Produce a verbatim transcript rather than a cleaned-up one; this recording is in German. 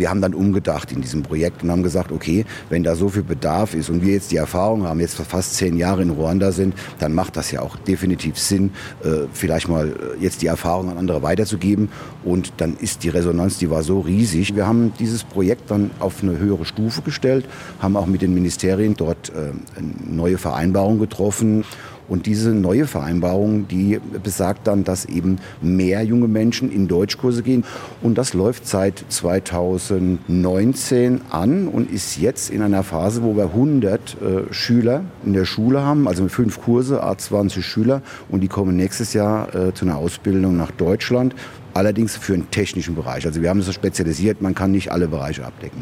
Wir haben dann umgedacht in diesem Projekt und haben gesagt, okay, wenn da so viel Bedarf ist und wir jetzt die Erfahrung haben, jetzt fast zehn Jahre in Ruanda sind, dann macht das ja auch definitiv Sinn, äh, vielleicht mal jetzt die Erfahrung an andere weiterzugeben. Und dann ist die Resonanz, die war so riesig. Wir haben dieses Projekt dann auf eine höhere Stufe gestellt, haben auch mit den Ministerien dort äh, eine neue Vereinbarung getroffen. Und diese neue Vereinbarung, die besagt dann, dass eben mehr junge Menschen in Deutschkurse gehen. Und das läuft seit zweitausendneunzehn an und ist jetzt in einer Phase, wo wir hundert äh, Schüler in der Schule haben, also fünf Kurse, a zwanzig Schüler. Und die kommen nächstes Jahr äh, zu einer Ausbildung nach Deutschland, allerdings für einen technischen Bereich. Also wir haben es so spezialisiert, man kann nicht alle Bereiche abdecken.